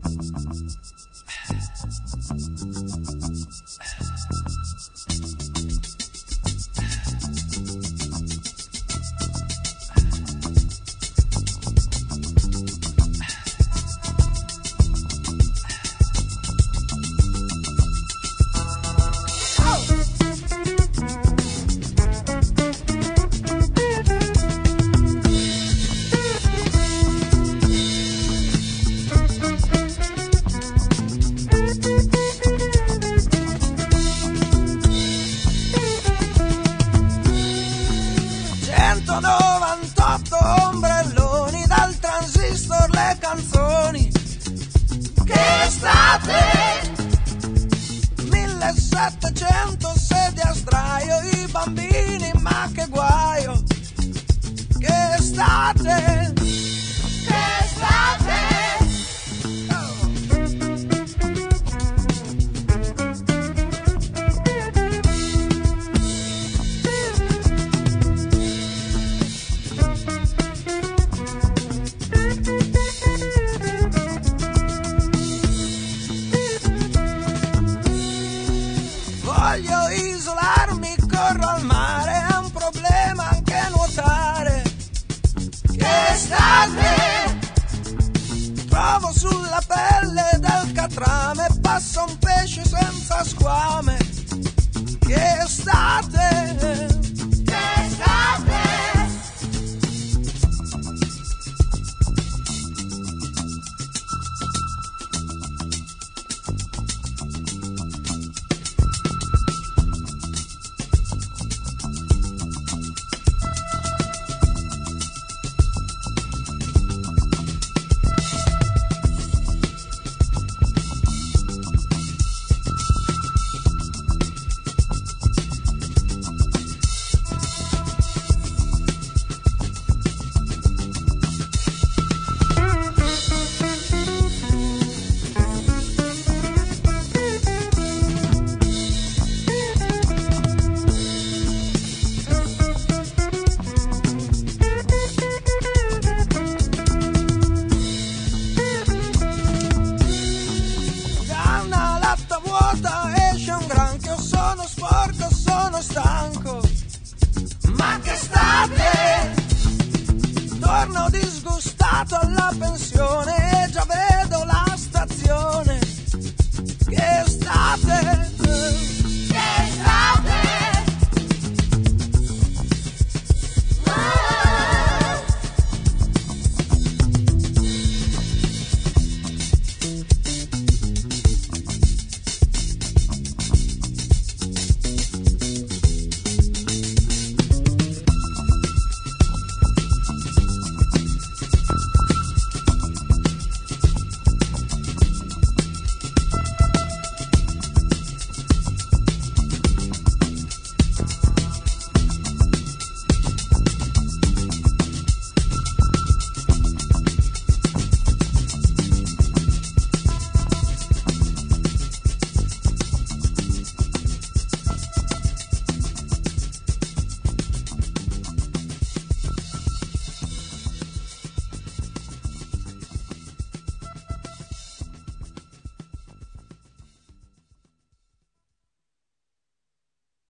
Ombrelloni dal transistor, le canzoni. Che estate! 1700 sedie a sdraio, i bambini, ma che guaio! Che estate! Che estate! Voglio isolarmi, corro al mare, è un problema anche nuotare. Che estate! Trovo sulla pelle del catrame, passa un pesce senza squame. Che estate! Che estate! Sono sporco, sono stanco, ma che state? Torno disgustato alla pensione